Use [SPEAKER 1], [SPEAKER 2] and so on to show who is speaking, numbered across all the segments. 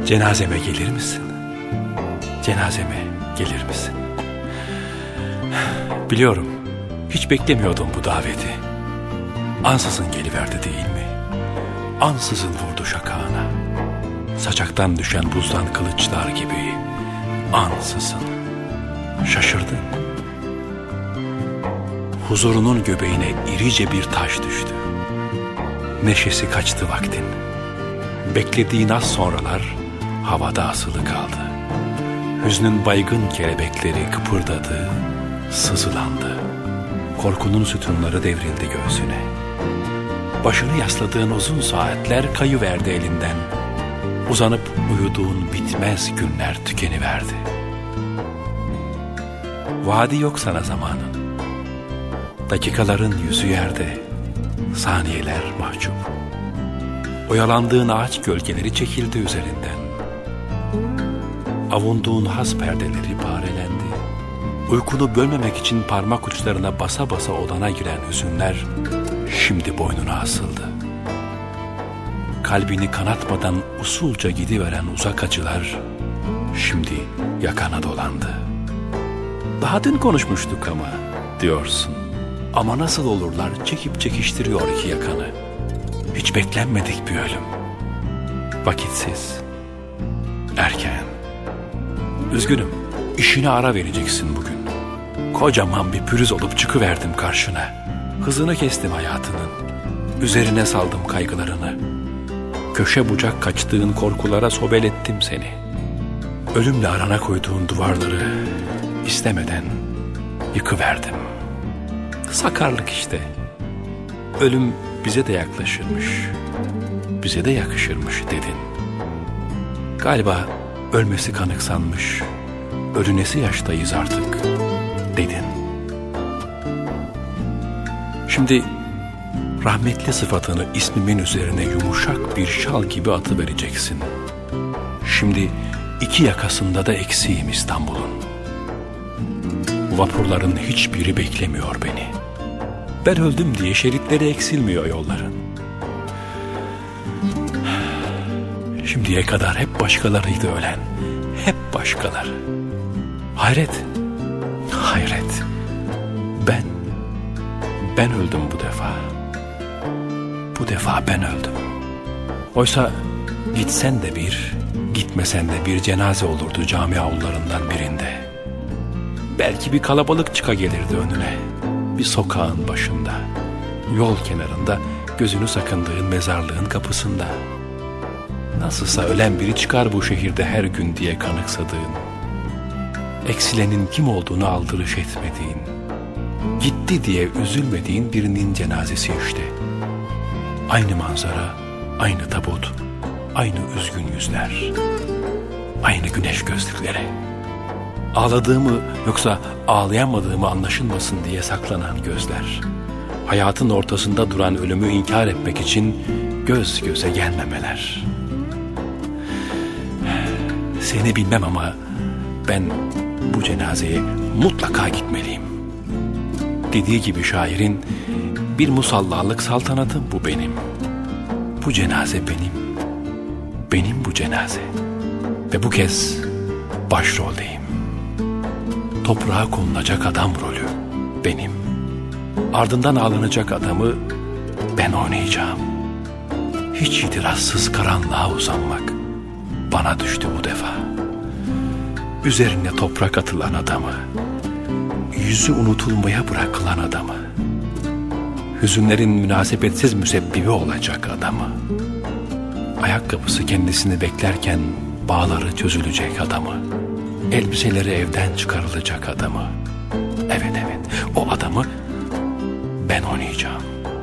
[SPEAKER 1] Cenazeme gelir misin? Cenazeme gelir misin? Biliyorum, hiç beklemiyordum bu daveti. Ansızın geliverdi değil mi? Ansızın vurdu şakağına. Saçaktan düşen buzdan kılıçlar gibi. Ansızın. Şaşırdın. Huzurunun göbeğine irice bir taş düştü. Neşesi kaçtı vaktin. Beklediğin az sonralar havada asılı kaldı. Hüznün baygın kelebekleri kıpırdadı, sızılandı. Korkunun sütunları devrildi göğsüne. Başını yasladığın uzun saatler kayıverdi elinden. Uzanıp uyuduğun bitmez günler tükeniverdi. Vadi yok sana zamanın. Dakikaların yüzü yerde, saniyeler mahcup. Oyalandığın ağaç gölgeleri çekildi üzerinden. Avunduğun haz perdeleri parelendi. Uykunu bölmemek için parmak uçlarına basa basa odana giren hüzünler şimdi boynuna asıldı. Kalbini kanatmadan usulca gidiveren uzak acılar şimdi yakana dolandı. Daha dün konuşmuştuk ama diyorsun. Ama nasıl olurlar çekip çekiştiriyor iki yakanı. Hiç beklenmedik bir ölüm. Vakitsiz. Erken. Üzgünüm, işine ara vereceksin bugün. Kocaman bir pürüz olup çıkıverdim karşına. Hızını kestim hayatının. Üzerine saldım kaygılarını. Köşe bucak kaçtığın korkulara sobelettim seni. Ölümle arana koyduğun duvarları istemeden yıkıverdim. Sakarlık işte. Ölüm bize de yaklaşırmış, bize de yakışırmış dedin. Galiba ölmesi kanıksanmış, ölünesi yaştayız artık dedin. Şimdi rahmetli sıfatını ismimin üzerine yumuşak bir şal gibi atıvereceksin. Şimdi iki yakasında da eksiğim İstanbul'un. Vapurların hiçbiri beklemiyor beni. Ben öldüm diye şeritleri eksilmiyor yolların. Şimdiye kadar hep başkalarıydı ölen. Hep başkaları. Hayret. Hayret. Ben öldüm bu defa. Bu defa ben öldüm. Oysa gitsen de bir, gitmesen de bir cenaze olurdu cami avlularından birinde. Belki bir kalabalık çıka gelirdi önüne. Bir sokağın başında, yol kenarında, gözünü sakındığın mezarlığın kapısında. Nasılsa ölen biri çıkar bu şehirde her gün diye kanıksadığın, eksilenin kim olduğunu aldırış etmediğin, gitti diye üzülmediğin birinin cenazesi işte. Aynı manzara, aynı tabut, aynı üzgün yüzler, aynı güneş gözlükleri. Ağladığımı yoksa ağlayamadığımı anlaşılmasın diye saklanan gözler. Hayatın ortasında duran ölümü inkar etmek için göz göze gelmemeler. Seni bilmem ama ben bu cenazeye mutlaka gitmeliyim. Dediği gibi şairin, bir musallalık saltanatım bu benim. Bu cenaze benim. Benim bu cenaze. Ve bu kez başroldeyim. Toprağa konulacak adam rolü benim. Ardından ağlanacak adamı ben oynayacağım. Hiç itirazsız karanlığa uzanmak bana düştü bu defa. Üzerine toprak atılan adamı, yüzü unutulmaya bırakılan adamı, hüzünlerin münasebetsiz müsebbibi olacak adamı, ayakkabısı kendisini beklerken bağları çözülecek adamı, elbiseleri evden çıkarılacak adamı. Evet, o adamı ben oynayacağım.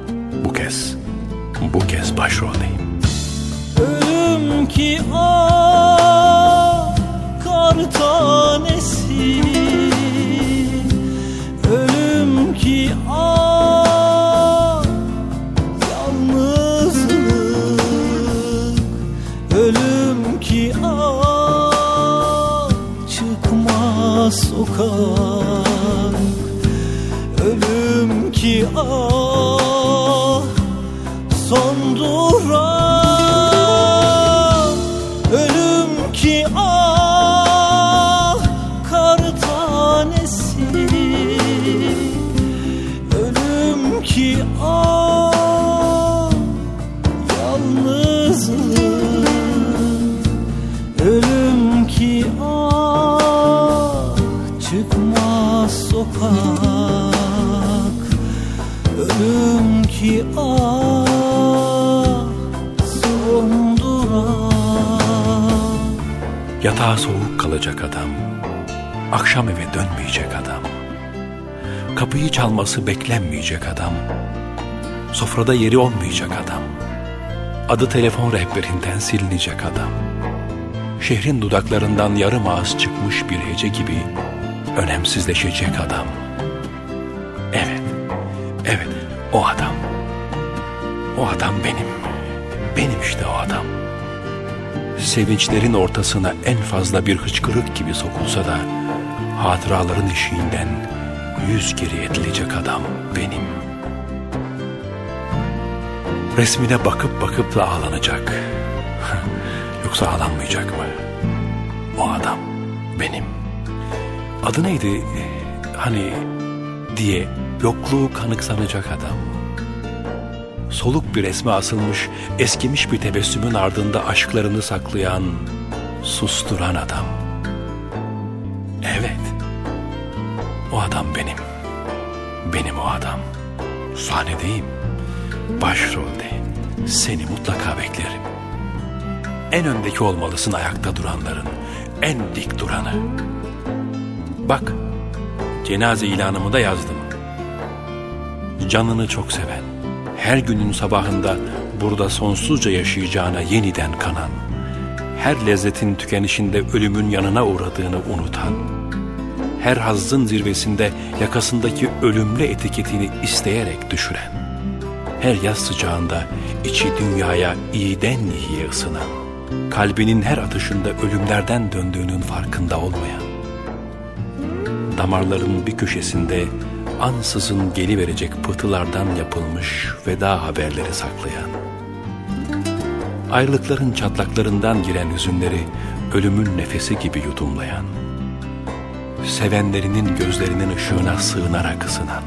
[SPEAKER 1] Bu kez başroldeyim.
[SPEAKER 2] Ölüm ki kar tanesi, ölüm ki yalnızlık, ölüm ki çıkmaz sokak, ölüm ki son durak, ölüm
[SPEAKER 1] Yatağa soğuk kalacak adam, akşam eve dönmeyecek adam, kapıyı çalması beklenmeyecek adam, sofrada yeri olmayacak adam, adı telefon rehberinden silinecek adam, şehrin dudaklarından yarım ağız çıkmış bir hece gibi önemsizleşecek adam. Evet, o adam. O adam benim. Benim işte o adam. Sevinçlerin ortasına en fazla bir hıçkırık gibi sokulsa da hatıraların eşiğinden 100 geri edilecek adam benim. Resmine bakıp da ağlanacak. Yoksa ağlanmayacak mı? O adam benim. Adı neydi? Hani diye yokluğu kanıksanacak adam. Soluk bir resme asılmış, eskimiş bir tebessümün ardında aşklarını saklayan, susturan adam. Evet, o adam benim. Benim o adam. Sahnedeyim, başrolde. Seni mutlaka beklerim. En öndeki olmalısın ayakta duranların, en dik duranı. Bak, cenaze ilanımı da yazdım. Canını çok seven, her günün sabahında burada sonsuzca yaşayacağına yeniden kanan, her lezzetin tükenişinde ölümün yanına uğradığını unutan, her hazzın zirvesinde yakasındaki ölümlü etiketini isteyerek düşüren, her yaz sıcağında içi dünyaya iyiden iyiye ısınan, kalbinin her atışında ölümlerden döndüğünün farkında olmayan, damarların bir köşesinde ansızın geliverecek pıhtılardan yapılmış veda haberleri saklayan, ayrılıkların çatlaklarından giren hüzünleri ölümün nefesi gibi yudumlayan, sevenlerinin gözlerinin ışığına sığınarak ısınan,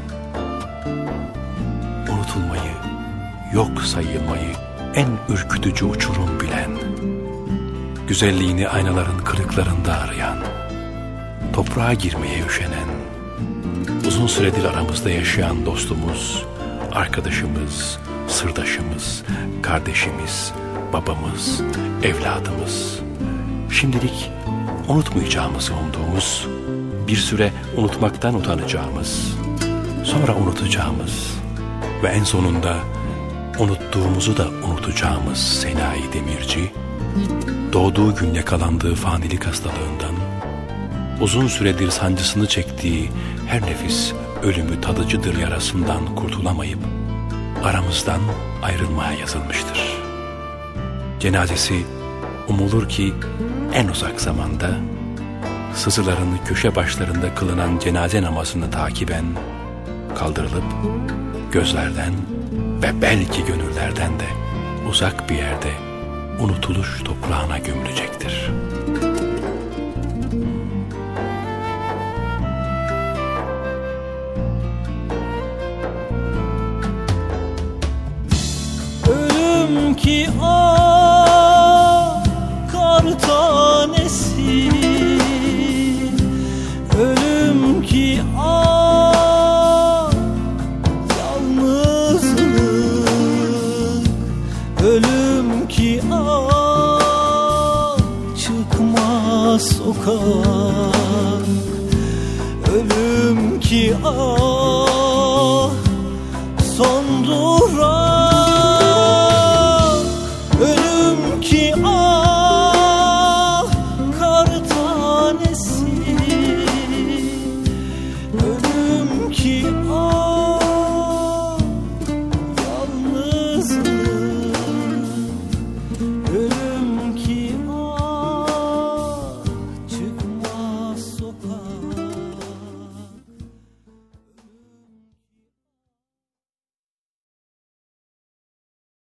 [SPEAKER 1] unutulmayı, yok sayılmayı en ürkütücü uçurum bilen, güzelliğini aynaların kırıklarında arayan, toprağa girmeye üşenen, uzun süredir aramızda yaşayan dostumuz, arkadaşımız, sırdaşımız, kardeşimiz, babamız, evladımız, şimdilik unutmayacağımızı umduğumuz, bir süre unutmaktan utanacağımız, sonra unutacağımız ve en sonunda unuttuğumuzu da unutacağımız Senayi Demirci, doğduğu gün yakalandığı fanilik hastalığından, uzun süredir sancısını çektiği her nefis ölümü tadıcıdır yarasından kurtulamayıp aramızdan ayrılmaya yazılmıştır. Cenazesi umulur ki en uzak zamanda sızıların köşe başlarında kılınan cenaze namazını takiben kaldırılıp gözlerden ve belki gönüllerden de uzak bir yerde unutuluş toprağına gömülecektir.
[SPEAKER 2] Ölüm ki kar tanesi, ölüm ki yalnızlık, ölüm ki çıkmaz sokak, ölüm ki son durak.